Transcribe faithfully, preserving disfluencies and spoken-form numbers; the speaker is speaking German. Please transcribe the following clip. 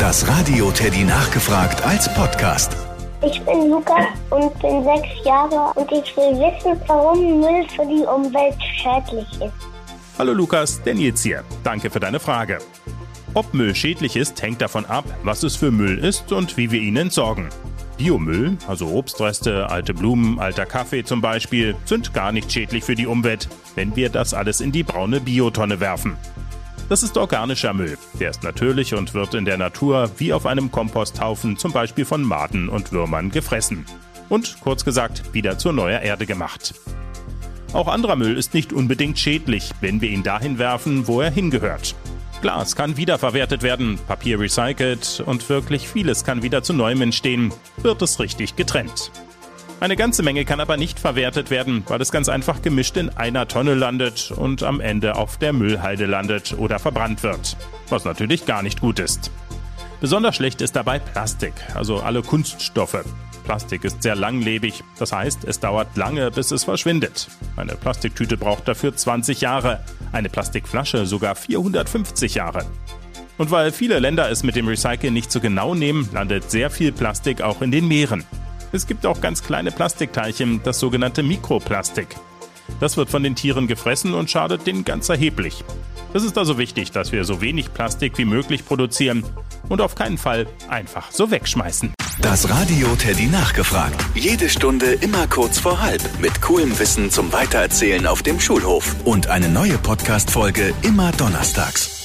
Das Radio Teddy nachgefragt als Podcast. Ich bin Lukas und bin sechs Jahre und ich will wissen, warum Müll für die Umwelt schädlich ist. Hallo Lukas, der Nils hier. Danke für deine Frage. Ob Müll schädlich ist, hängt davon ab, was es für Müll ist und wie wir ihn entsorgen. Biomüll, also Obstreste, alte Blumen, alter Kaffee zum Beispiel, sind gar nicht schädlich für die Umwelt, wenn wir das alles in die braune Biotonne werfen. Das ist organischer Müll. Der ist natürlich und wird in der Natur wie auf einem Komposthaufen zum Beispiel von Maden und Würmern gefressen. Und, kurz gesagt, wieder zur neuer Erde gemacht. Auch anderer Müll ist nicht unbedingt schädlich, wenn wir ihn dahin werfen, wo er hingehört. Glas kann wiederverwertet werden, Papier recycelt und wirklich vieles kann wieder zu Neuem entstehen, wird es richtig getrennt. Eine ganze Menge kann aber nicht verwertet werden, weil es ganz einfach gemischt in einer Tonne landet und am Ende auf der Müllhalde landet oder verbrannt wird, was natürlich gar nicht gut ist. Besonders schlecht ist dabei Plastik, also alle Kunststoffe. Plastik ist sehr langlebig, das heißt, es dauert lange, bis es verschwindet. Eine Plastiktüte braucht dafür zwanzig Jahre, eine Plastikflasche sogar vierhundertfünfzig Jahre. Und weil viele Länder es mit dem Recyceln nicht so genau nehmen, landet sehr viel Plastik auch in den Meeren. Es gibt auch ganz kleine Plastikteilchen, das sogenannte Mikroplastik. Das wird von den Tieren gefressen und schadet denen ganz erheblich. Es ist also wichtig, dass wir so wenig Plastik wie möglich produzieren und auf keinen Fall einfach so wegschmeißen. Das Radio Teddy nachgefragt. Jede Stunde immer kurz vor halb mit coolem Wissen zum Weitererzählen auf dem Schulhof. Und eine neue Podcast-Folge immer donnerstags.